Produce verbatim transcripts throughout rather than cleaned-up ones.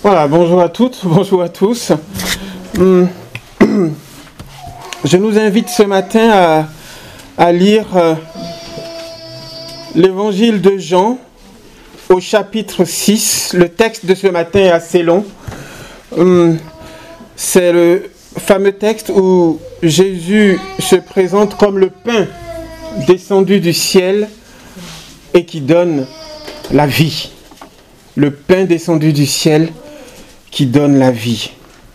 Voilà, bonjour à toutes, bonjour à tous. Je nous invite ce matin à, à lire euh, l'évangile de Jean au chapitre six. Le texte de ce matin est assez long. Hum, c'est le fameux texte où Jésus se présente comme le pain descendu du ciel et qui donne la vie. Le pain descendu du ciel qui donne la vie.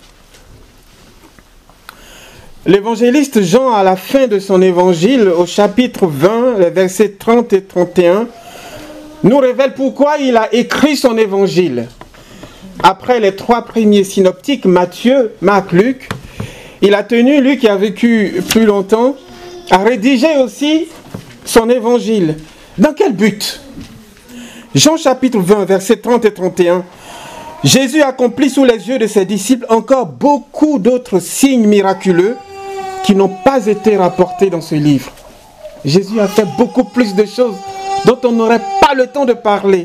L'évangéliste Jean, à la fin de son évangile, au chapitre vingt, les versets trente et trente et un, nous révèle pourquoi il a écrit son évangile. Après les trois premiers synoptiques, Matthieu, Marc, Luc, il a tenu, lui qui a vécu plus longtemps, à rédiger aussi son évangile. Dans quel but ? Jean chapitre vingt, versets trente et trente et un. Jésus accomplit sous les yeux de ses disciples encore beaucoup d'autres signes miraculeux qui n'ont pas été rapportés dans ce livre. Jésus a fait beaucoup plus de choses dont on n'aurait pas le temps de parler.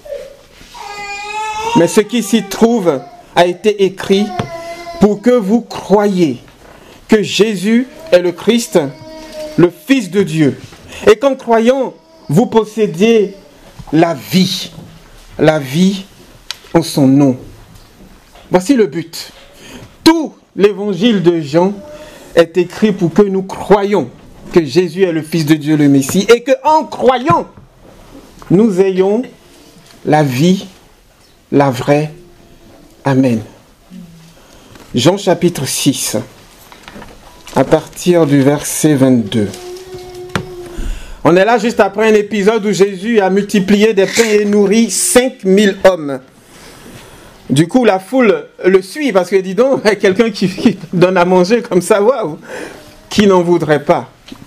Mais ce qui s'y trouve a été écrit pour que vous croyiez que Jésus est le Christ, le Fils de Dieu. Et qu'en croyant, vous possédiez la vie. La vie en son nom. Voici le but. Tout l'évangile de Jean est écrit pour que nous croyions que Jésus est le Fils de Dieu, le Messie, et que en croyant, nous ayons la vie, la vraie. Amen. Jean chapitre six, à partir du verset vingt-deux. On est là juste après un épisode où Jésus a multiplié des pains et nourri cinq mille hommes. Du coup, la foule le suit parce que, dis donc, quelqu'un qui, qui donne à manger comme ça, waouh, qui n'en voudrait pas.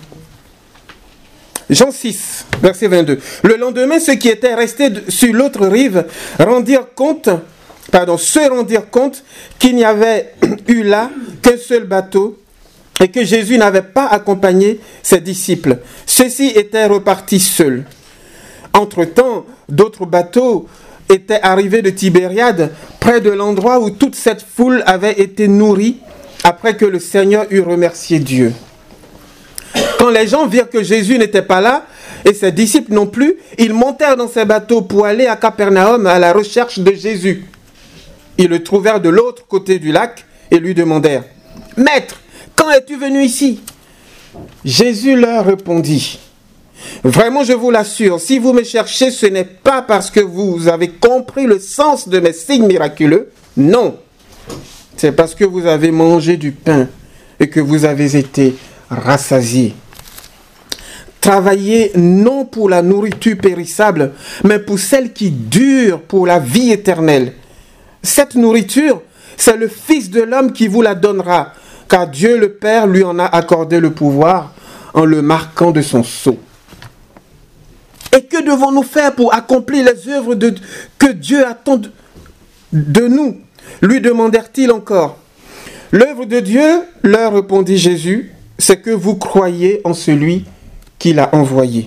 Jean six, verset vingt-deux. Le lendemain, ceux qui étaient restés sur l'autre rive rendirent compte, pardon, se rendirent compte qu'il n'y avait eu là qu'un seul bateau et que Jésus n'avait pas accompagné ses disciples. Ceux-ci étaient repartis seuls. Entre-temps, d'autres bateaux étaient arrivés de Tibériade, près de l'endroit où toute cette foule avait été nourrie, après que le Seigneur eut remercié Dieu. Quand les gens virent que Jésus n'était pas là, et ses disciples non plus, ils montèrent dans ces bateaux pour aller à Capernaum à la recherche de Jésus. Ils le trouvèrent de l'autre côté du lac et lui demandèrent « Maître, quand es-tu venu ici ?» Jésus leur répondit « Vraiment, je vous l'assure, si vous me cherchez, ce n'est pas parce que vous avez compris le sens de mes signes miraculeux. Non, c'est parce que vous avez mangé du pain et que vous avez été rassasiés. Travaillez non pour la nourriture périssable, mais pour celle qui dure pour la vie éternelle. Cette nourriture, c'est le Fils de l'homme qui vous la donnera, car Dieu le Père lui en a accordé le pouvoir en le marquant de son sceau. Et que devons-nous faire pour accomplir les œuvres de, que Dieu attend de, de nous ? Lui demandèrent-ils encore. L'œuvre de Dieu, leur répondit Jésus, c'est que vous croyez en celui qui l'a envoyé.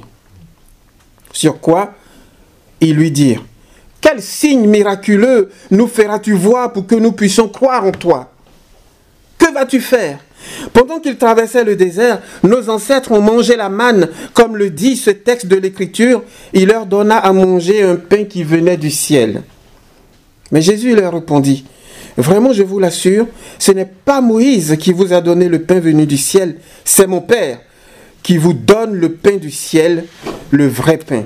Sur quoi ils lui dirent, quel signe miraculeux nous feras-tu voir pour que nous puissions croire en toi ? Que vas-tu faire ? Pendant qu'ils traversaient le désert, nos ancêtres ont mangé la manne, comme le dit ce texte de l'Écriture. Il leur donna à manger un pain qui venait du ciel. Mais Jésus leur répondit, vraiment je vous l'assure, ce n'est pas Moïse qui vous a donné le pain venu du ciel, c'est mon Père qui vous donne le pain du ciel, le vrai pain.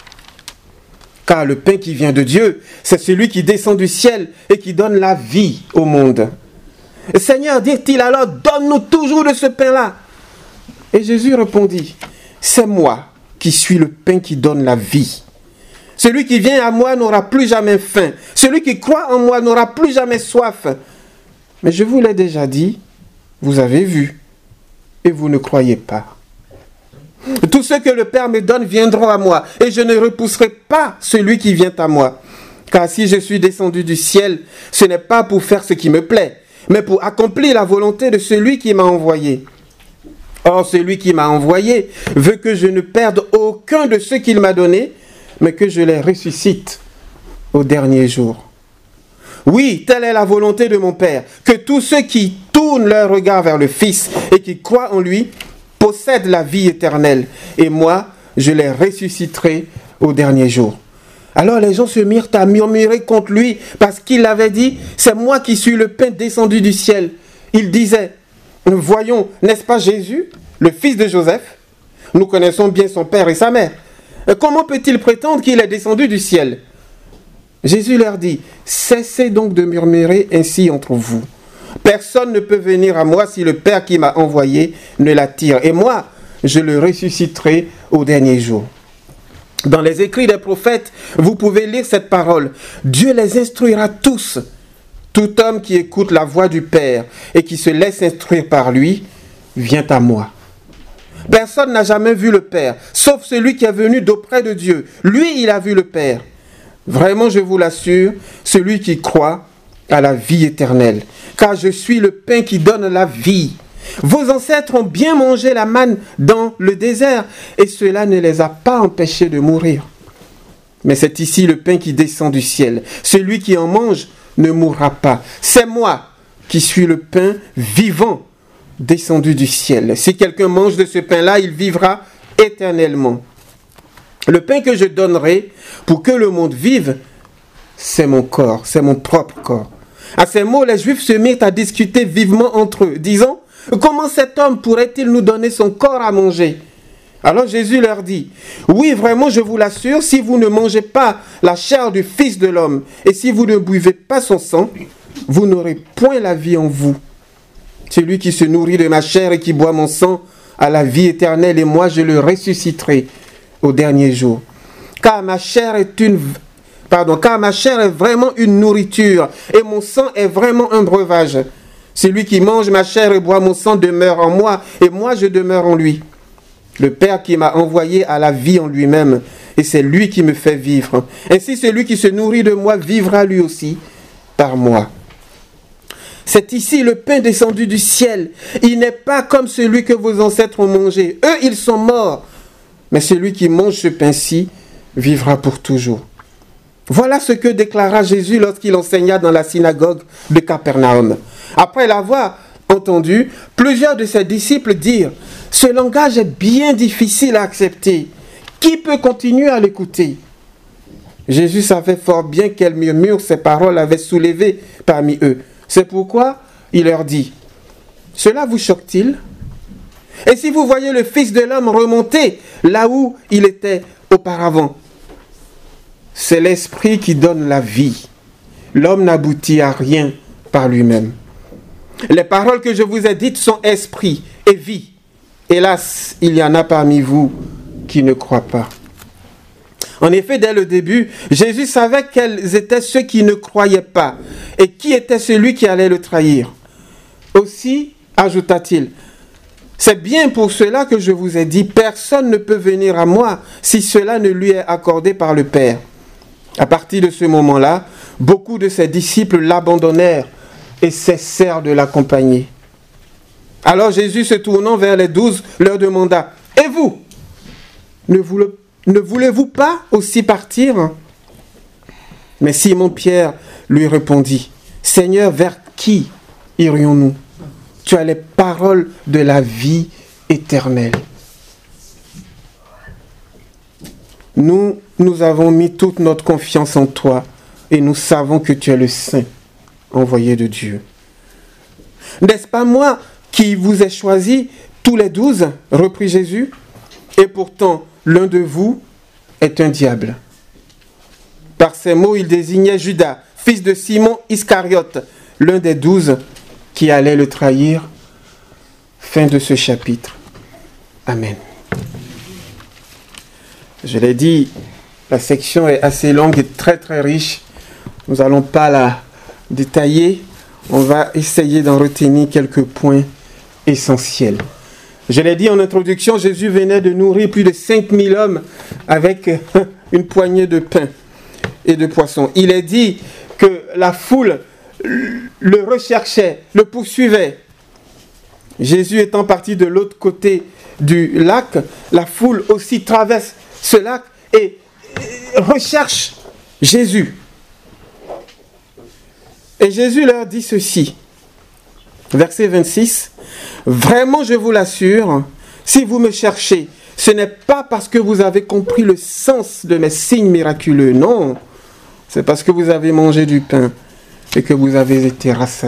Car le pain qui vient de Dieu, c'est celui qui descend du ciel et qui donne la vie au monde. Seigneur, dit-il alors, donne-nous toujours de ce pain-là. Et Jésus répondit, c'est moi qui suis le pain qui donne la vie. Celui qui vient à moi n'aura plus jamais faim. Celui qui croit en moi n'aura plus jamais soif. Mais je vous l'ai déjà dit, vous avez vu, et vous ne croyez pas. Tous ceux que le Père me donne viendront à moi, et je ne repousserai pas celui qui vient à moi. Car si je suis descendu du ciel, ce n'est pas pour faire ce qui me plaît, mais pour accomplir la volonté de celui qui m'a envoyé. Or, celui qui m'a envoyé veut que je ne perde aucun de ceux qu'il m'a donnés, mais que je les ressuscite au dernier jour. Oui, telle est la volonté de mon Père, que tous ceux qui tournent leur regard vers le Fils et qui croient en lui possèdent la vie éternelle. Et moi, je les ressusciterai au dernier jour. » Alors les gens se mirent à murmurer contre lui parce qu'il avait dit, « C'est moi qui suis le pain descendu du ciel. » Il disait, « Voyons, n'est-ce pas Jésus, le fils de Joseph? Nous connaissons bien son père et sa mère. Comment peut-il prétendre qu'il est descendu du ciel ?» Jésus leur dit, « Cessez donc de murmurer ainsi entre vous. Personne ne peut venir à moi si le Père qui m'a envoyé ne l'attire. Et moi, je le ressusciterai au dernier jour. » Dans les écrits des prophètes, vous pouvez lire cette parole. Dieu les instruira tous. Tout homme qui écoute la voix du Père et qui se laisse instruire par lui, vient à moi. Personne n'a jamais vu le Père, sauf celui qui est venu d'auprès de Dieu. Lui, il a vu le Père. Vraiment, je vous l'assure, celui qui croit a la vie éternelle. Car je suis le pain qui donne la vie. Vos ancêtres ont bien mangé la manne dans le désert, et cela ne les a pas empêchés de mourir. Mais c'est ici le pain qui descend du ciel. Celui qui en mange ne mourra pas. C'est moi qui suis le pain vivant descendu du ciel. Si quelqu'un mange de ce pain-là, il vivra éternellement. Le pain que je donnerai pour que le monde vive, c'est mon corps, c'est mon propre corps. À ces mots, les Juifs se mirent à discuter vivement entre eux, disant, « Comment cet homme pourrait-il nous donner son corps à manger ?» Alors Jésus leur dit, « Oui, vraiment, je vous l'assure, si vous ne mangez pas la chair du Fils de l'homme, et si vous ne buvez pas son sang, vous n'aurez point la vie en vous. Celui qui se nourrit de ma chair et qui boit mon sang a la vie éternelle, et moi je le ressusciterai au dernier jour. Car ma chair est une... Pardon, car ma chair est vraiment une nourriture, et mon sang est vraiment un breuvage. Celui qui mange ma chair et boit mon sang demeure en moi, et moi je demeure en lui. Le Père qui m'a envoyé a la vie en lui-même, et c'est lui qui me fait vivre. Ainsi celui qui se nourrit de moi vivra lui aussi par moi. C'est ici le pain descendu du ciel. Il n'est pas comme celui que vos ancêtres ont mangé. Eux, ils sont morts. Mais celui qui mange ce pain-ci vivra pour toujours. Voilà ce que déclara Jésus lorsqu'il enseigna dans la synagogue de Capernaum. Après l'avoir entendu, plusieurs de ses disciples dirent, « Ce langage est bien difficile à accepter. Qui peut continuer à l'écouter ?» Jésus savait fort bien quel murmure ces paroles avaient soulevé parmi eux. C'est pourquoi il leur dit, « Cela vous choque-t-il? Et si vous voyez le Fils de l'homme remonter là où il était auparavant? C'est l'Esprit qui donne la vie. L'homme n'aboutit à rien par lui-même. Les paroles que je vous ai dites sont esprit et vie. Hélas, il y en a parmi vous qui ne croient pas. » En effet, dès le début, Jésus savait quels étaient ceux qui ne croyaient pas et qui était celui qui allait le trahir. Aussi, ajouta-t-il, « C'est bien pour cela que je vous ai dit, personne ne peut venir à moi si cela ne lui est accordé par le Père. » À partir de ce moment-là, beaucoup de ses disciples l'abandonnèrent et cessèrent de l'accompagner. Alors Jésus, se tournant vers les douze, leur demanda, « Et vous, ne voulez, ne voulez-vous pas aussi partir ?» Mais Simon-Pierre lui répondit, « Seigneur, vers qui irions-nous? Tu as les paroles de la vie éternelle. » Nous, nous avons mis toute notre confiance en toi et nous savons que tu es le Saint envoyé de Dieu. N'est-ce pas moi qui vous ai choisi tous les douze, reprit Jésus, et pourtant l'un de vous est un diable. Par ces mots, il désignait Judas, fils de Simon Iscariote, l'un des douze qui allait le trahir. Fin de ce chapitre. Amen. Je l'ai dit, la section est assez longue et très très riche. Nous n'allons pas la détailler. On va essayer d'en retenir quelques points essentiels. Je l'ai dit en introduction, Jésus venait de nourrir plus de cinq mille hommes avec une poignée de pain et de poissons. Il est dit que la foule le recherchait, le poursuivait. Jésus étant parti de l'autre côté du lac, la foule aussi traverse ce lac et recherche Jésus. Et Jésus leur dit ceci, verset vingt-six, « Vraiment, je vous l'assure, si vous me cherchez, ce n'est pas parce que vous avez compris le sens de mes signes miraculeux, non, c'est parce que vous avez mangé du pain et que vous avez été rassasiés. »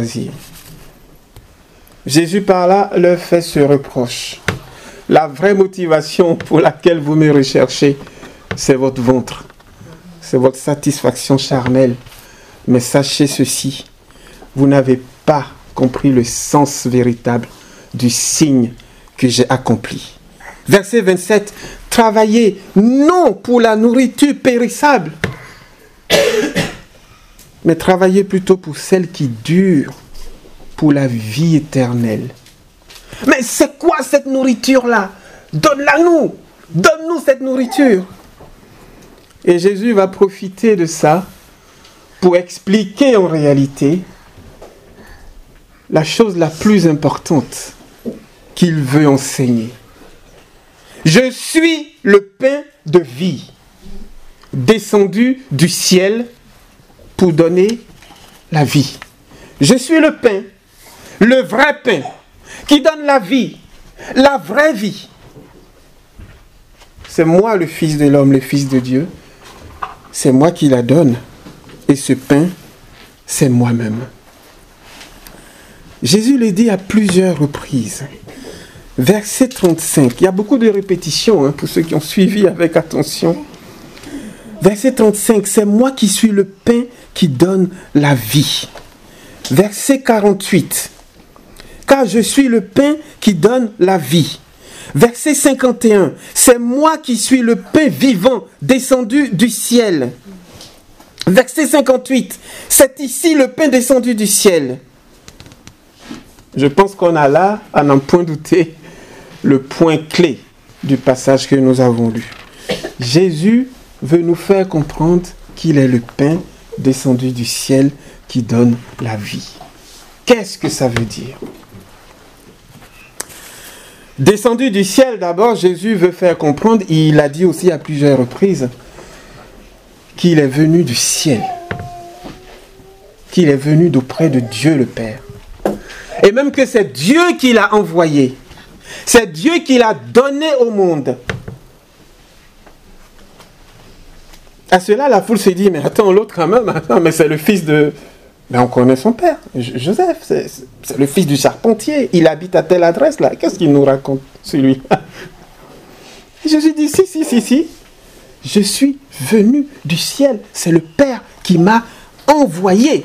Jésus par là leur fait ce reproche. La vraie motivation pour laquelle vous me recherchez, c'est votre ventre, c'est votre satisfaction charnelle. Mais sachez ceci, vous n'avez pas compris le sens véritable du signe que j'ai accompli. Verset vingt-sept, travaillez non pour la nourriture périssable, mais travaillez plutôt pour celle qui dure, pour la vie éternelle. Mais c'est quoi cette nourriture-là? Donne-la nous, donne-nous cette nourriture. Et Jésus va profiter de ça pour expliquer en réalité la chose la plus importante qu'il veut enseigner. Je suis le pain de vie, descendu du ciel pour donner la vie. Je suis le pain, le vrai pain, qui donne la vie, la vraie vie. C'est moi le Fils de l'homme, le Fils de Dieu. C'est moi qui la donne. Et ce pain, c'est moi-même. Jésus le dit à plusieurs reprises. Verset trente-cinq. Il y a beaucoup de répétitions hein, pour ceux qui ont suivi avec attention. Verset trente-cinq. C'est moi qui suis le pain qui donne la vie. Verset quarante-huit. Car je suis le pain qui donne la vie. Verset cinquante et un. C'est moi qui suis le pain vivant descendu du ciel. Verset cinquante-huit. C'est ici le pain descendu du ciel. Je pense qu'on a là, à n'en point douter, le point clé du passage que nous avons lu. Jésus veut nous faire comprendre qu'il est le pain descendu du ciel qui donne la vie. Qu'est-ce que ça veut dire? Descendu du ciel, d'abord, Jésus veut faire comprendre, il a dit aussi à plusieurs reprises, qu'il est venu du ciel, qu'il est venu d'auprès de Dieu le Père. Et même que c'est Dieu qui l'a envoyé. C'est Dieu qui l'a donné au monde. À cela, la foule se dit, mais attends, l'autre quand même, attends, mais c'est le fils de... Mais on connaît son père, Joseph, c'est, c'est le fils du charpentier. Il habite à telle adresse là. Qu'est-ce qu'il nous raconte, celui? Jésus dit, si, si, si, si. Je suis venu du ciel. C'est le Père qui m'a envoyé.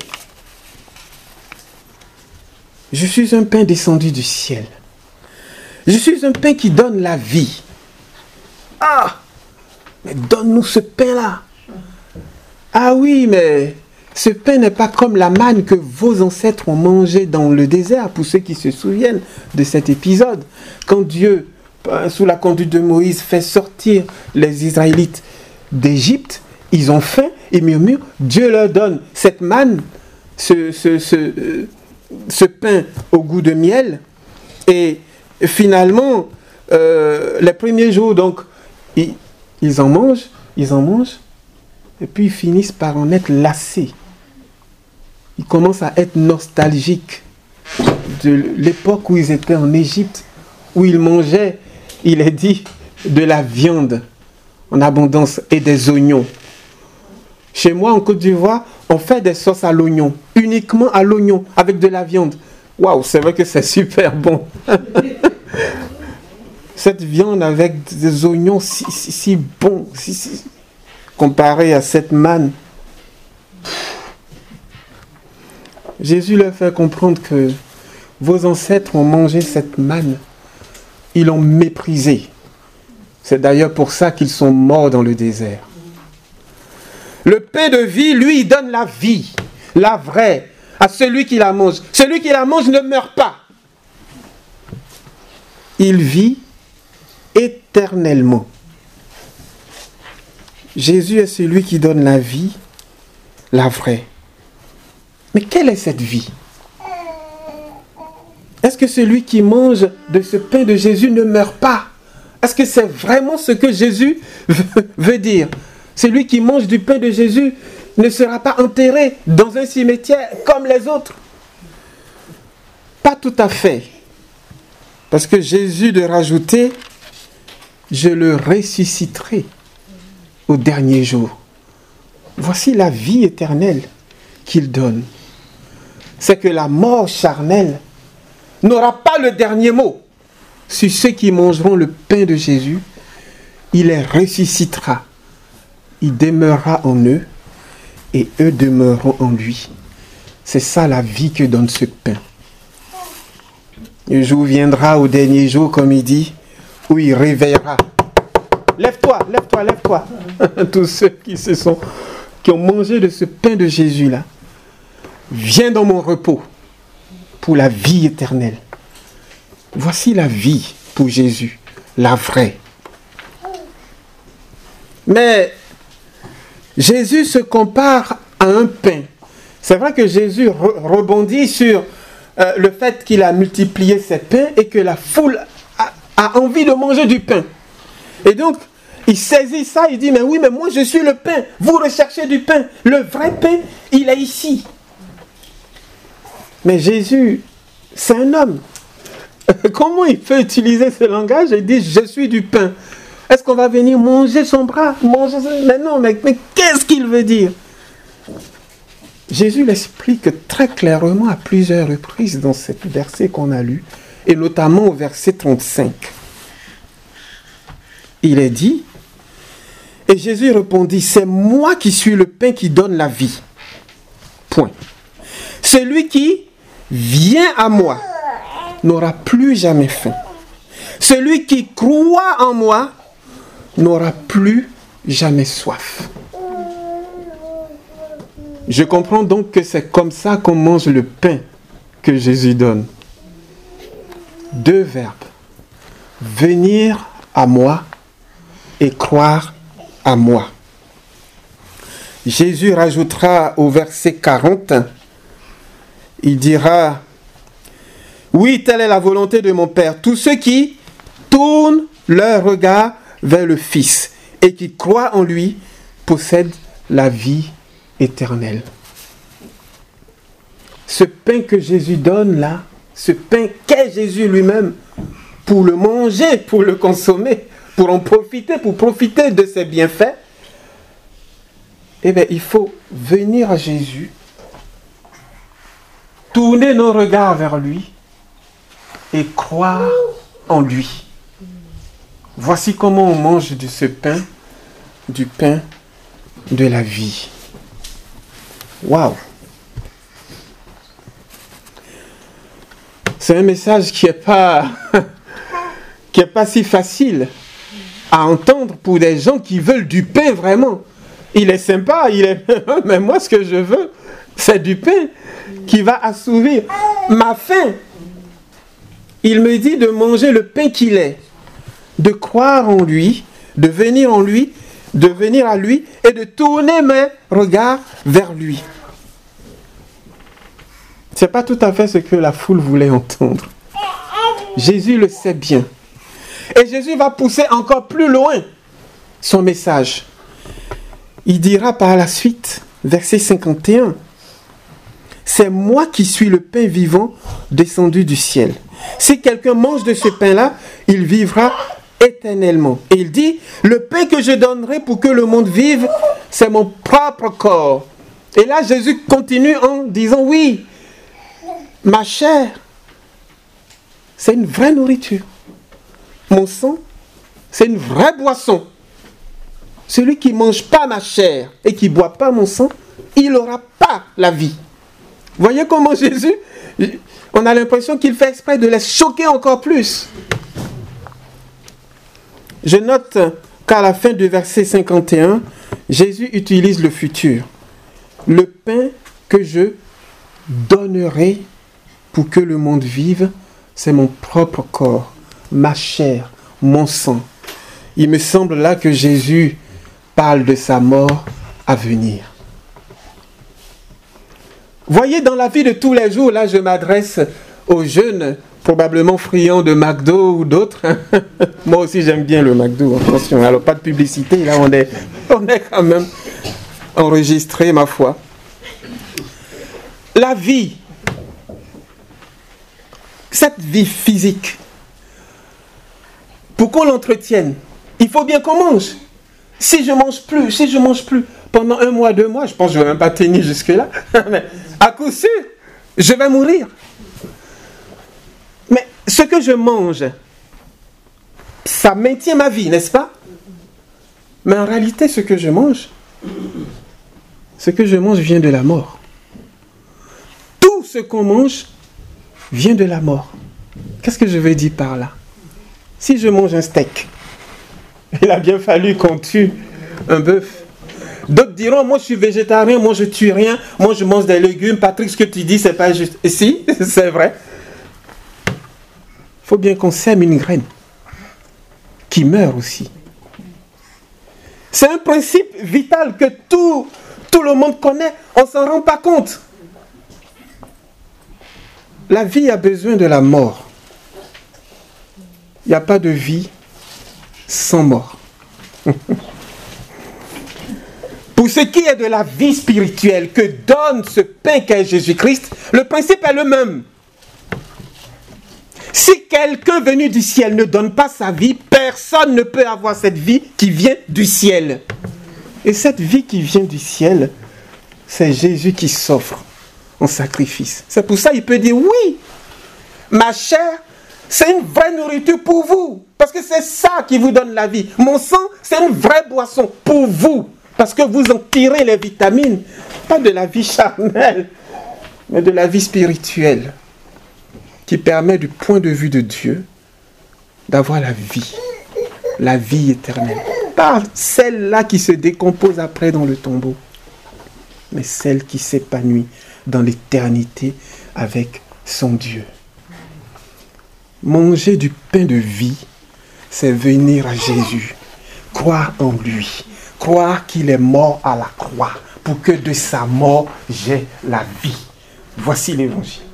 Je suis un pain descendu du ciel. Je suis un pain qui donne la vie. Ah! Mais donne-nous ce pain-là. Ah oui, mais ce pain n'est pas comme la manne que vos ancêtres ont mangé dans le désert, pour ceux qui se souviennent de cet épisode. Quand Dieu, sous la conduite de Moïse, fait sortir les Israélites d'Égypte, ils ont faim, ils murmurent, Dieu leur donne cette manne, ce, ce, ce, ce pain au goût de miel, et finalement, euh, les premiers jours, donc, ils, ils en mangent, ils en mangent, et puis ils finissent par en être lassés. Ils commencent à être nostalgiques de l'époque où ils étaient en Égypte, où ils mangeaient, il est dit, de la viande en abondance et des oignons. Chez moi, en Côte d'Ivoire, on fait des sauces à l'oignon, uniquement à l'oignon, avec de la viande. Waouh, c'est vrai que c'est super bon. Cette viande avec des oignons si, si, si bons, si, si, comparé à cette manne. Jésus leur fait comprendre que vos ancêtres ont mangé cette manne. Ils l'ont méprisée. C'est d'ailleurs pour ça qu'ils sont morts dans le désert. Le pain de vie, lui, il donne la vie, la vraie, à celui qui la mange. Celui qui la mange ne meurt pas. Il vit éternellement. Jésus est celui qui donne la vie, la vraie. Mais quelle est cette vie? Est-ce que celui qui mange de ce pain de Jésus ne meurt pas? Est-ce que c'est vraiment ce que Jésus veut dire? Celui qui mange du pain de Jésus, ne sera pas enterré dans un cimetière comme les autres. Pas tout à fait. Parce que Jésus de rajouter, je le ressusciterai au dernier jour. Voici la vie éternelle qu'il donne. C'est que la mort charnelle n'aura pas le dernier mot sur ceux qui mangeront le pain de Jésus. Il les ressuscitera. Il demeurera en eux et eux demeureront en lui. C'est ça la vie que donne ce pain. Le jour viendra au dernier jour, comme il dit, où il réveillera. Lève-toi, lève-toi, lève-toi. Tous ceux qui se sont, qui ont mangé de ce pain de Jésus-là, viens dans mon repos pour la vie éternelle. Voici la vie pour Jésus, la vraie. Mais Jésus se compare à un pain. C'est vrai que Jésus re- rebondit sur euh, le fait qu'il a multiplié ses pains et que la foule a, a envie de manger du pain. Et donc, il saisit ça, il dit, mais oui, mais moi je suis le pain. Vous recherchez du pain. Le vrai pain, il est ici. Mais Jésus, c'est un homme. Comment il peut utiliser ce langage et dire, je suis du pain? Est-ce qu'on va venir manger son bras? Manger son... Mais non, mais, mais qu'est-ce qu'il veut dire? Jésus l'explique très clairement à plusieurs reprises dans ce verset qu'on a lu, et notamment au verset trente-cinq. Il est dit, et Jésus répondit, c'est moi qui suis le pain qui donne la vie. Point. Celui qui vient à moi n'aura plus jamais faim. Celui qui croit en moi n'aura plus jamais soif. Je comprends donc que c'est comme ça qu'on mange le pain que Jésus donne. Deux verbes. Venir à moi et croire à moi. Jésus rajoutera au verset quarante, il dira, oui, telle est la volonté de mon Père. Tous ceux qui tournent leur regard vers le Fils et qui croient en lui possèdent la vie éternelle. Ce pain que Jésus donne là, ce pain qu'est Jésus lui-même, pour le manger, pour le consommer, pour en profiter, pour profiter de ses bienfaits, eh bien, il faut venir à Jésus, tourner nos regards vers lui et croire en lui. Voici comment on mange de ce pain, du pain de la vie. Waouh! C'est un message qui n'est pas, qui est pas si facile à entendre pour des gens qui veulent du pain vraiment. Il est sympa, il est... mais moi ce que je veux, c'est du pain qui va assouvir ma faim. Il me dit de manger le pain qu'il est, de croire en lui, de venir en lui, de venir à lui et de tourner mes regards vers lui. Ce n'est pas tout à fait ce que la foule voulait entendre. Jésus le sait bien. Et Jésus va pousser encore plus loin son message. Il dira par la suite, verset cinquante et un, « C'est moi qui suis le pain vivant descendu du ciel. Si quelqu'un mange de ce pain-là, il vivra éternellement. » Et il dit, « Le pain que je donnerai pour que le monde vive, c'est mon propre corps. » Et là, Jésus continue en disant, « Oui, ma chair, c'est une vraie nourriture. Mon sang, c'est une vraie boisson. Celui qui ne mange pas ma chair et qui ne boit pas mon sang, il n'aura pas la vie. » Voyez comment Jésus, on a l'impression qu'il fait exprès de les choquer encore plus. Je note qu'à la fin du verset cinquante et un, Jésus utilise le futur. Le pain que je donnerai pour que le monde vive, c'est mon propre corps, ma chair, mon sang. Il me semble là que Jésus parle de sa mort à venir. Voyez, dans la vie de tous les jours, là je m'adresse aux jeunes, probablement friands de McDo ou d'autres. Moi aussi j'aime bien le McDo, attention, alors pas de publicité, là on est, on est quand même enregistré, ma foi. La vie, cette vie physique, pour qu'on l'entretienne, il faut bien qu'on mange. Si je mange plus, si je mange plus pendant un mois, deux mois, je pense que je ne vais même pas tenir jusque-là, mais à coup sûr, je vais mourir. Mais ce que je mange, ça maintient ma vie, n'est-ce pas? Mais en réalité, ce que je mange, ce que je mange vient de la mort. Tout ce qu'on mange vient de la mort. Qu'est-ce que je veux dire par là? Si je mange un steak, il a bien fallu qu'on tue un bœuf. D'autres diront, moi je suis végétarien, moi je tue rien, moi je mange des légumes. Patrick, ce que tu dis, c'est pas juste. Et si, c'est vrai. Il faut bien qu'on sème une graine qui meurt aussi. C'est un principe vital que tout, tout le monde connaît, on ne s'en rend pas compte. La vie a besoin de la mort. Il n'y a pas de vie sans mort. Pour ce qui est de la vie spirituelle que donne ce pain qu'est Jésus-Christ, le principe est le même. Si quelqu'un venu du ciel ne donne pas sa vie, personne ne peut avoir cette vie qui vient du ciel. Et cette vie qui vient du ciel, c'est Jésus qui s'offre en sacrifice. C'est pour ça qu'il peut dire, oui, ma chair, c'est une vraie nourriture pour vous. Parce que c'est ça qui vous donne la vie. Mon sang, c'est une vraie boisson pour vous. Parce que vous en tirez les vitamines. Pas de la vie charnelle, mais de la vie spirituelle. Qui permet du point de vue de Dieu d'avoir la vie. La vie éternelle. Pas celle-là qui se décompose après dans le tombeau. Mais celle qui s'épanouit dans l'éternité avec son Dieu. Manger du pain de vie, c'est venir à Jésus, croire en lui, croire qu'il est mort à la croix, pour que de sa mort, j'ai la vie. Voici l'évangile.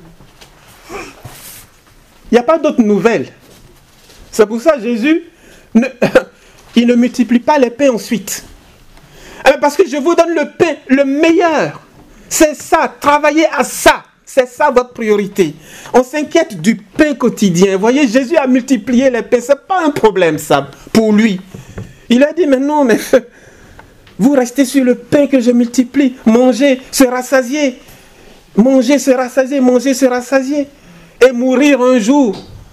Il n'y a pas d'autre nouvelle. C'est pour ça que Jésus, ne, il ne multiplie pas les pains ensuite. Parce que je vous donne le pain, le meilleur. C'est ça, travaillez à ça. C'est ça votre priorité. On s'inquiète du pain quotidien. Vous voyez, Jésus a multiplié les pains. Ce n'est pas un problème, ça, pour lui. Il a dit, mais non, mais vous restez sur le pain que je multiplie. Mangez, se rassasier. Mangez, se rassasier. Mangez, se rassasier. Et mourir un jour.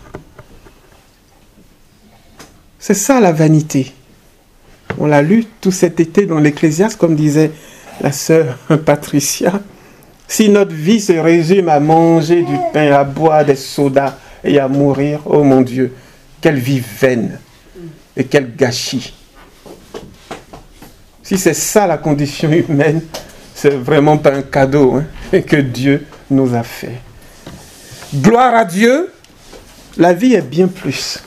C'est ça la vanité. On l'a lu tout cet été dans l'Ecclésiaste, comme disait la sœur Patricia. Si notre vie se résume à manger du pain, à boire des sodas et à mourir, oh mon Dieu, quelle vie vaine et quel gâchis. Si c'est ça la condition humaine, c'est vraiment pas un cadeau hein, que Dieu nous a fait. Gloire à Dieu, la vie est bien plus.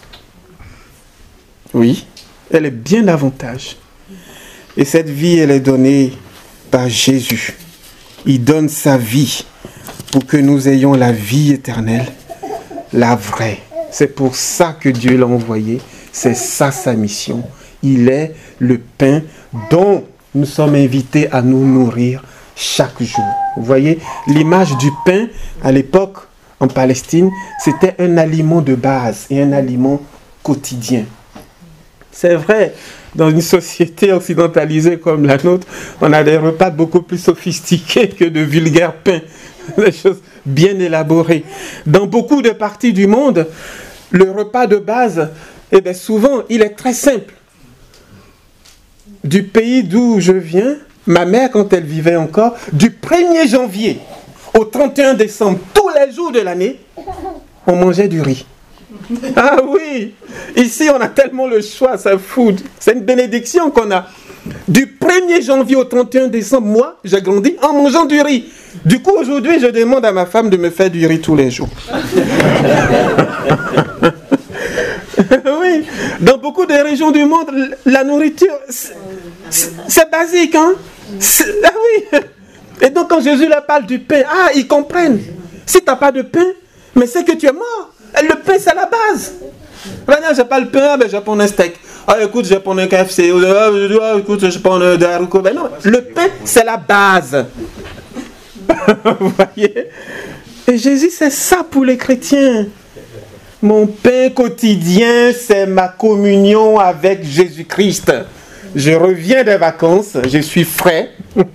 Oui, elle est bien davantage. Et cette vie, elle est donnée par Jésus. Il donne sa vie pour que nous ayons la vie éternelle, la vraie. C'est pour ça que Dieu l'a envoyé. C'est ça sa mission. Il est le pain dont nous sommes invités à nous nourrir chaque jour. Vous voyez, l'image du pain à l'époque en Palestine, c'était un aliment de base et un aliment quotidien. C'est vrai, dans une société occidentalisée comme la nôtre, on a des repas beaucoup plus sophistiqués que de vulgaires pains, des choses bien élaborées. Dans beaucoup de parties du monde, le repas de base, eh bien souvent, il est très simple. Du pays d'où je viens, ma mère, quand elle vivait encore, du premier janvier au trente et un décembre, tous les jours de l'année, on mangeait du riz. Ah oui, ici on a tellement le choix, c'est fou. C'est une bénédiction qu'on a. Du premier janvier au trente et un décembre, moi, j'ai grandi en mangeant du riz. Du coup, aujourd'hui, je demande à ma femme de me faire du riz tous les jours. Oui, dans beaucoup de régions du monde, la nourriture, c'est, c'est basique, hein? C'est, ah oui. Et donc, quand Jésus leur parle du pain, ah, ils comprennent. Si tu n'as pas de pain, mais c'est que tu es mort. Le pain, c'est la base. Maintenant, je n'ai pas le pain, mais je prends un steak. Ah, écoute, je vais prendre un K F C. Ah, écoute, je prends un Daruko. Ben non, le pain, c'est la base. Vous voyez? Et Jésus, c'est ça pour les chrétiens. Mon pain quotidien, c'est ma communion avec Jésus-Christ. Je reviens des vacances, je suis frais.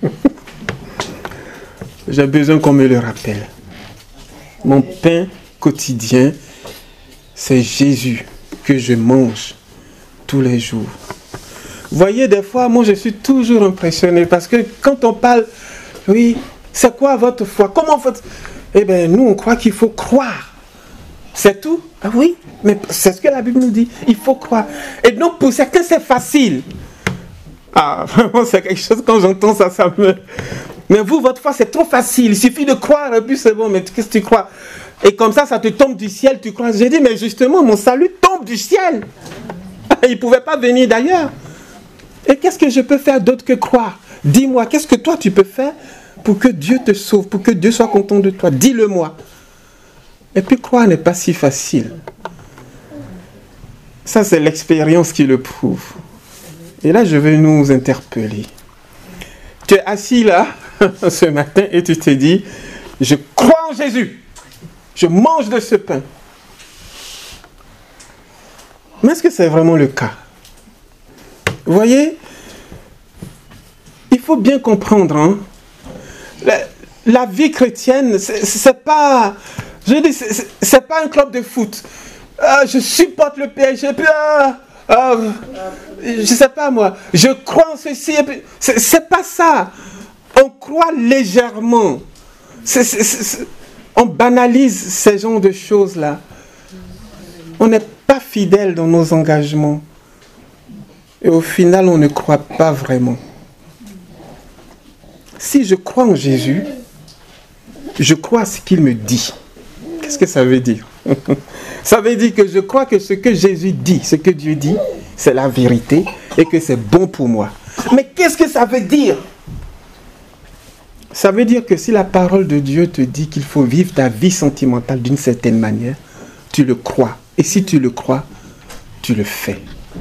J'ai besoin qu'on me le rappelle. Mon pain quotidien, c'est Jésus que je mange tous les jours. Vous voyez, des fois, moi, je suis toujours impressionné parce que quand on parle, oui, c'est quoi votre foi? Comment votre... Eh bien, nous, on croit qu'il faut croire. C'est tout? Ah oui, mais c'est ce que la Bible nous dit. Il faut croire. Et donc, pour certains, c'est facile. Ah, vraiment, c'est quelque chose, quand j'entends ça, ça me... Mais vous, votre foi, c'est trop facile. Il suffit de croire, et puis c'est bon, mais qu'est-ce que tu crois? Et comme ça, ça te tombe du ciel, tu crois. J'ai dit, mais justement, mon salut tombe du ciel. Il ne pouvait pas venir d'ailleurs. Et qu'est-ce que je peux faire d'autre que croire? Dis-moi, qu'est-ce que toi, tu peux faire pour que Dieu te sauve, pour que Dieu soit content de toi? Dis-le-moi. Et puis, croire n'est pas si facile. Ça, c'est l'expérience qui le prouve. Et là, je vais nous interpeller. Tu es assis là, ce matin, et tu te dis, je crois en Jésus. Je mange de ce pain. Mais est-ce que c'est vraiment le cas? Vous voyez, il faut bien comprendre, hein, la, la vie chrétienne, c'est, c'est pas, je dis, c'est, c'est pas un club de foot. Ah, je supporte le P S G, puis ah, ah, je sais pas moi, je crois en ceci, et puis, c'est, c'est pas ça. On croit légèrement. C'est, c'est, c'est, on banalise ces genres de choses-là. On n'est pas fidèle dans nos engagements. Et au final, on ne croit pas vraiment. Si je crois en Jésus, je crois à ce qu'il me dit. Qu'est-ce que ça veut dire? Ça veut dire que je crois que ce que Jésus dit, ce que Dieu dit, c'est la vérité et que c'est bon pour moi. Mais qu'est-ce que ça veut dire? Ça veut dire que si la parole de Dieu te dit qu'il faut vivre ta vie sentimentale d'une certaine manière, tu le crois. Et si tu le crois, tu le fais.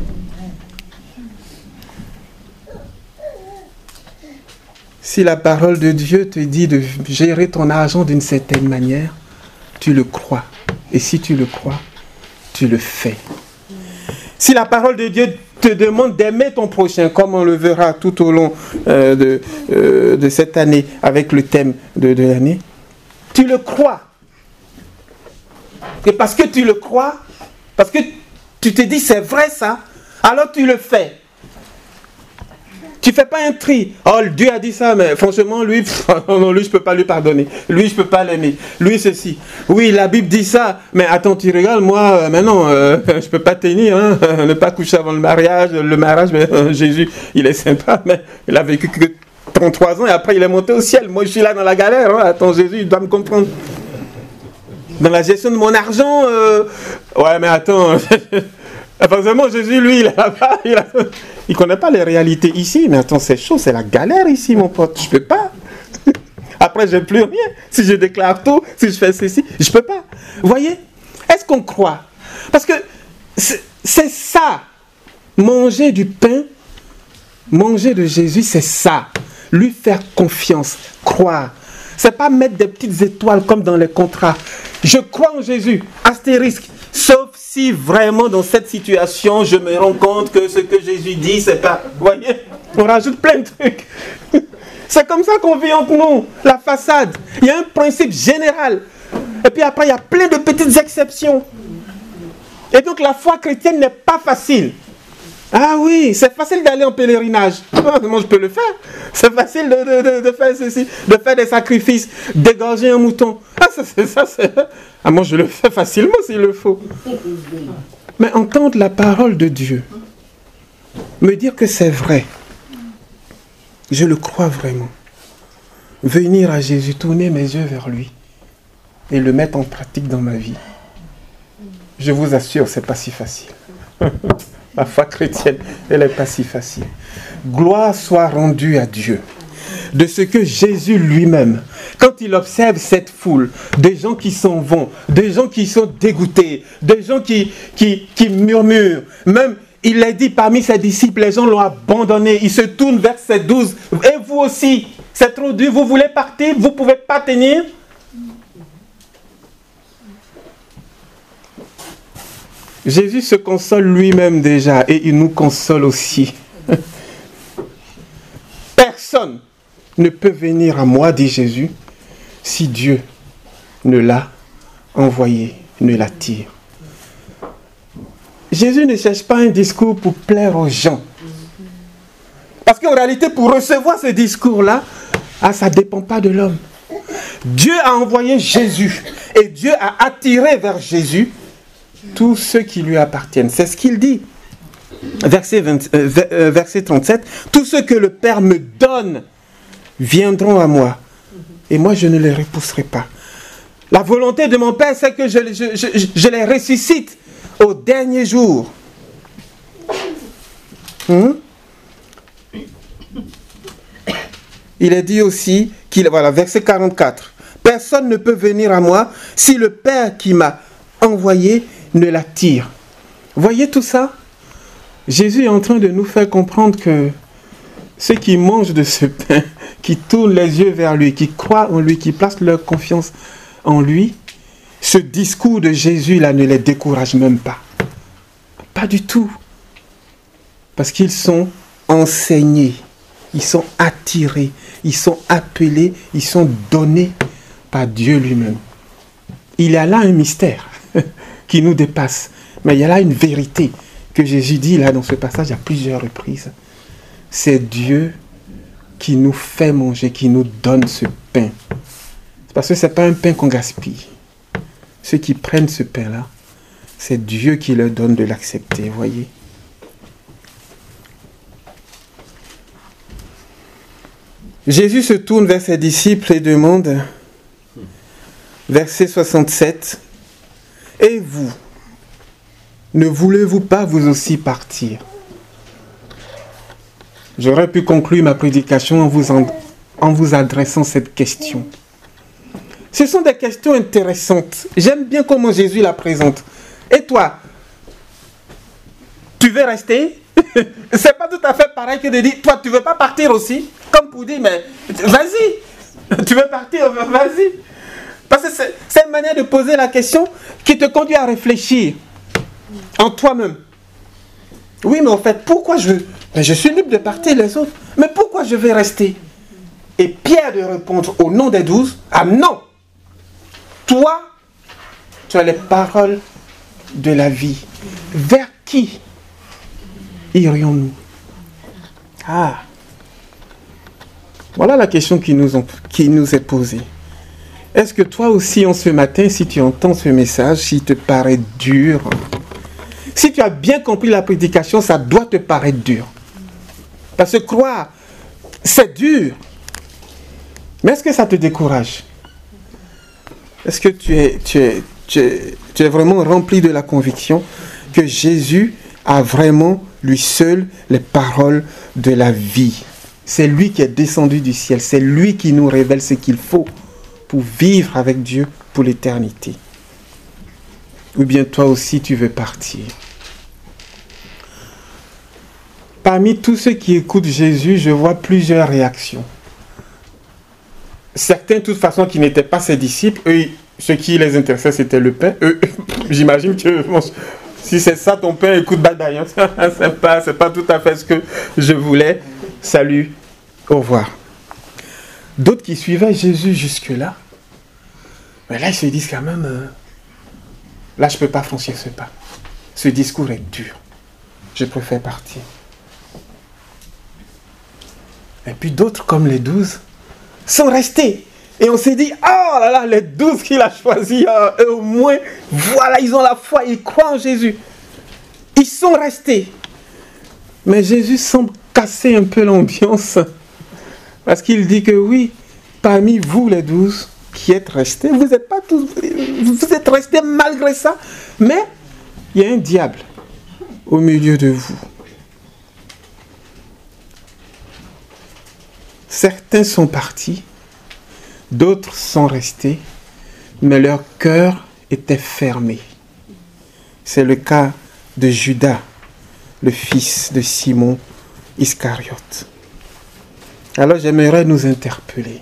Si la parole de Dieu te dit de gérer ton argent d'une certaine manière, tu le crois. Et si tu le crois, tu le fais. Si la parole de Dieu te demande d'aimer ton prochain, comme on le verra tout au long euh, de, euh, de cette année, avec le thème de, de l'année, tu le crois. Et parce que tu le crois, parce que tu te dis c'est vrai ça, alors tu le fais. Tu ne fais pas un tri. Oh, Dieu a dit ça, mais franchement, lui, pff, non, lui, je ne peux pas lui pardonner. Lui, je ne peux pas l'aimer. Lui, ceci. Oui, la Bible dit ça, mais attends, tu rigoles, moi, euh, maintenant, euh, je ne peux pas tenir, hein, ne pas coucher avant le mariage. Le mariage, mais euh, Jésus, il est sympa, mais il a vécu que trente-trois ans et après, il est monté au ciel. Moi, je suis là dans la galère. Hein. Attends, Jésus, il doit me comprendre. Dans la gestion de mon argent, euh... ouais, mais attends... Forcément, Jésus, lui, il est là-bas, il ne connaît pas les réalités ici. Mais attends, c'est chaud, c'est la galère ici, mon pote. Je ne peux pas. Après, je n'ai plus rien. Si je déclare tout, si je fais ceci, je ne peux pas. Vous voyez? Est-ce qu'on croit? Parce que c'est, c'est ça. Manger du pain, manger de Jésus, c'est ça. Lui faire confiance, croire. Ce n'est pas mettre des petites étoiles comme dans les contrats. Je crois en Jésus, astérisque. Sauf si vraiment dans cette situation, je me rends compte que ce que Jésus dit, c'est pas... Vous voyez? On rajoute plein de trucs. C'est comme ça qu'on vit entre nous, la façade. Il y a un principe général. Et puis après, il y a plein de petites exceptions. Et donc la foi chrétienne n'est pas facile. Ah oui, c'est facile d'aller en pèlerinage. Moi, je peux le faire. C'est facile de, de, de, de faire ceci, de faire des sacrifices, d'égorger un mouton. Ah, ça, c'est ça, c'est... Ah, moi, je le fais facilement s'il le faut. Mais entendre la parole de Dieu, me dire que c'est vrai, je le crois vraiment. Venir à Jésus, tourner mes yeux vers lui et le mettre en pratique dans ma vie. Je vous assure, c'est pas si facile. La foi chrétienne, elle n'est pas si facile. Gloire soit rendue à Dieu de ce que Jésus lui-même, quand il observe cette foule, des gens qui s'en vont, des gens qui sont dégoûtés, des gens qui, qui, qui murmurent, même il l'a dit parmi ses disciples, les gens l'ont abandonné. Il se tourne vers ses douze. Et vous aussi, c'est trop dur, vous voulez partir, vous ne pouvez pas tenir. Jésus se console lui-même déjà et il nous console aussi. Personne ne peut venir à moi, dit Jésus, si Dieu ne l'a envoyé, ne l'attire. Jésus ne cherche pas un discours pour plaire aux gens. Parce qu'en réalité, pour recevoir ce discours-là, ah, ça ne dépend pas de l'homme. Dieu a envoyé Jésus et Dieu a attiré vers Jésus tous ceux qui lui appartiennent. C'est ce qu'il dit. Verset, vingt, euh, verset trente-sept. Tous ceux que le Père me donne viendront à moi. Et moi, je ne les repousserai pas. La volonté de mon Père, c'est que je, je, je, je les ressuscite au dernier jour. Hum? Il est dit aussi, qu'il, voilà, verset quarante-quatre. Personne ne peut venir à moi si le Père qui m'a envoyé ne l'attire. Voyez tout ça? Jésus est en train de nous faire comprendre que ceux qui mangent de ce pain, qui tournent les yeux vers lui, qui croient en lui, qui placent leur confiance en lui, ce discours de Jésus-là ne les décourage même pas. Pas du tout. Parce qu'ils sont enseignés, ils sont attirés, ils sont appelés, ils sont donnés par Dieu lui-même. Il y a là un mystère qui nous dépasse. Mais il y a là une vérité que Jésus dit là dans ce passage à plusieurs reprises. C'est Dieu qui nous fait manger, qui nous donne ce pain. C'est parce que ce n'est pas un pain qu'on gaspille. Ceux qui prennent ce pain-là, c'est Dieu qui leur donne de l'accepter, voyez. Jésus se tourne vers ses disciples et demande, verset soixante-sept, « Et vous, ne voulez-vous pas vous aussi partir ?» J'aurais pu conclure ma prédication en vous, en, en vous adressant cette question. Ce sont des questions intéressantes. J'aime bien comment Jésus la présente. Et toi, tu veux rester? C'est pas tout à fait pareil que de dire, toi, tu veux pas partir aussi? Comme pour dire, mais vas-y, tu veux partir, vas-y. Parce que c'est, c'est une manière de poser la question qui te conduit à réfléchir en toi-même. Oui, mais en fait, pourquoi je veux... Mais je suis libre de partir les autres. Mais pourquoi je vais rester? Et Pierre de répondre au nom des douze, ah non! Toi, tu as les paroles de la vie. Vers qui irions-nous? Ah! Voilà la question qui nous, ont, qui nous est posée. Est-ce que toi aussi, en ce matin, si tu entends ce message, s'il te paraît dur, si tu as bien compris la prédication, ça doit te paraître dur. Parce que croire, c'est dur. Mais est-ce que ça te décourage? Est-ce que tu es, tu es, tu es, tu es vraiment rempli de la conviction que Jésus a vraiment, lui seul, les paroles de la vie? C'est lui qui est descendu du ciel. C'est lui qui nous révèle ce qu'il faut pour vivre avec Dieu pour l'éternité. Ou bien toi aussi, tu veux partir. Parmi tous ceux qui écoutent Jésus, je vois plusieurs réactions. Certains, de toute façon, qui n'étaient pas ses disciples, eux, ce qui les intéressait, c'était le pain. Eux, j'imagine que bon, si c'est ça ton pain, écoute, bye bye. Hein, c'est pas, c'est pas tout à fait ce que je voulais. Salut, au revoir. D'autres qui suivaient Jésus jusque-là, mais là, ils se disent quand même, euh, là, je ne peux pas franchir ce pas. Ce discours est dur. Je préfère partir. Et puis d'autres, comme les douze, sont restés. Et on s'est dit, oh là là, les douze qu'il a choisis, euh, au moins, voilà, ils ont la foi, ils croient en Jésus. Ils sont restés. Mais Jésus semble casser un peu l'ambiance. Parce qu'il dit que oui, parmi vous les douze qui êtes restés, vous n'êtes pas tous, vous êtes restés malgré ça. Mais il y a un diable au milieu de vous. Certains sont partis, d'autres sont restés, mais leur cœur était fermé. C'est le cas de Judas, le fils de Simon Iscariote. Alors j'aimerais nous interpeller.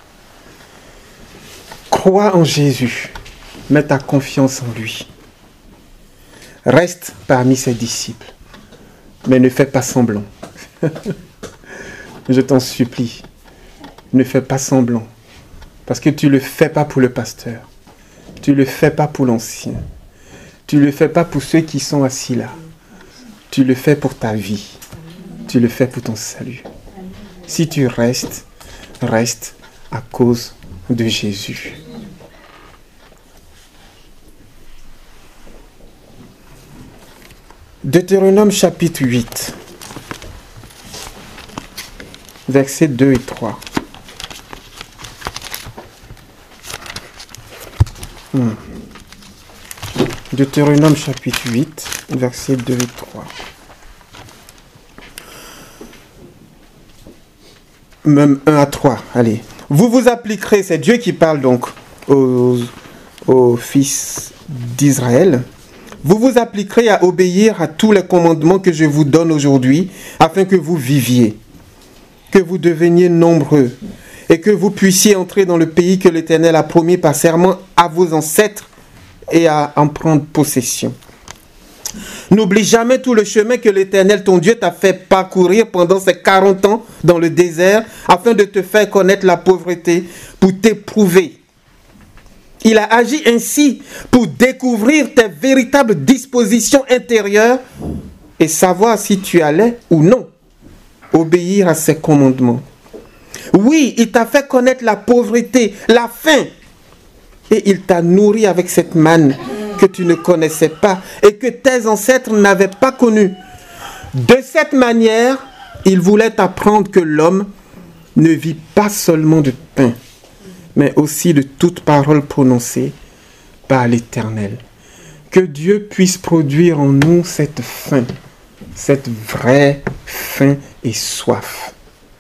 Crois en Jésus, mets ta confiance en lui. Reste parmi ses disciples, mais ne fais pas semblant. Je t'en supplie, ne fais pas semblant, parce que tu ne le fais pas pour le pasteur, tu ne le fais pas pour l'ancien, tu ne le fais pas pour ceux qui sont assis là, tu le fais pour ta vie, tu le fais pour ton salut. Si tu restes, reste à cause de Jésus. Deutéronome chapitre huit, versets deux et trois. Hmm. Deutéronome chapitre huit, versets deux et trois. Même un à trois, allez. Vous vous appliquerez, c'est Dieu qui parle donc aux, aux fils d'Israël. Vous vous appliquerez à obéir à tous les commandements que je vous donne aujourd'hui, afin que vous viviez, que vous deveniez nombreux, et que vous puissiez entrer dans le pays que l'Éternel a promis par serment à vos ancêtres et à en prendre possession. N'oublie jamais tout le chemin que l'Éternel, ton Dieu, t'a fait parcourir pendant ces quarante ans dans le désert, afin de te faire connaître la pauvreté, pour t'éprouver. Il a agi ainsi pour découvrir tes véritables dispositions intérieures et savoir si tu allais ou non obéir à ses commandements. Oui, il t'a fait connaître la pauvreté, la faim, et il t'a nourri avec cette manne que tu ne connaissais pas et que tes ancêtres n'avaient pas connue. De cette manière, il voulait apprendre que l'homme ne vit pas seulement de pain, mais aussi de toute parole prononcée par l'Éternel. Que Dieu puisse produire en nous cette faim, cette vraie faim et soif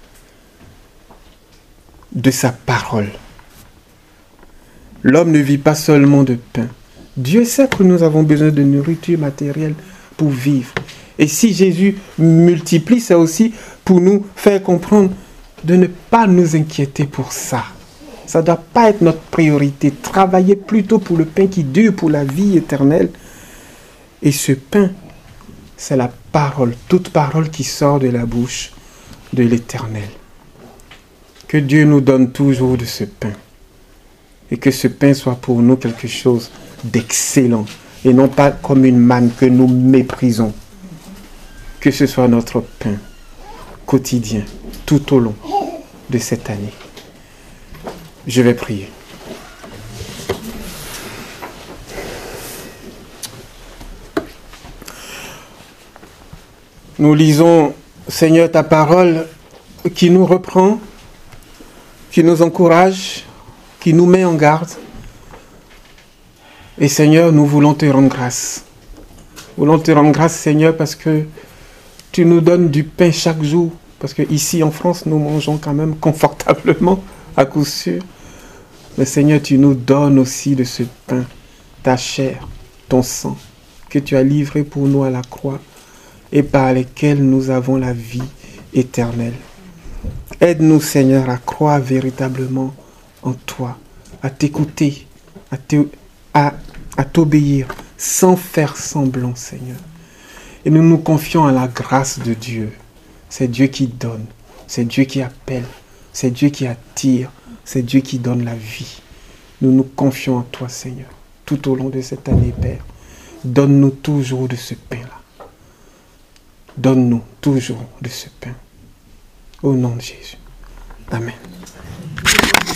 de sa parole. L'homme ne vit pas seulement de pain. Dieu sait que nous avons besoin de nourriture matérielle pour vivre. Et si Jésus multiplie, c'est aussi pour nous faire comprendre de ne pas nous inquiéter pour ça. Ça ne doit pas être notre priorité. Travailler plutôt pour le pain qui dure, pour la vie éternelle. Et ce pain, c'est la parole, toute parole qui sort de la bouche de l'Éternel. Que Dieu nous donne toujours de ce pain. Et que ce pain soit pour nous quelque chose d'excellent. Et non pas comme une manne que nous méprisons. Que ce soit notre pain quotidien, tout au long de cette année. Je vais prier. Nous lisons, Seigneur, ta parole qui nous reprend, qui nous encourage, qui nous met en garde. Et Seigneur, nous voulons te rendre grâce. Nous voulons te rendre grâce, Seigneur, parce que tu nous donnes du pain chaque jour. Parce qu'ici en France, nous mangeons quand même confortablement, à coup sûr. Mais Seigneur, tu nous donnes aussi de ce pain, ta chair, ton sang, que tu as livré pour nous à la croix et par lesquels nous avons la vie éternelle. Aide-nous, Seigneur, à croire véritablement en toi, à t'écouter, à, te, à, à t'obéir sans faire semblant, Seigneur. Et nous nous confions à la grâce de Dieu. C'est Dieu qui donne, c'est Dieu qui appelle, c'est Dieu qui attire, c'est Dieu qui donne la vie. Nous nous confions en toi, Seigneur, tout au long de cette année, Père. Donne-nous toujours de ce pain-là. Donne-nous toujours de ce pain. Au nom de Jésus. Amen.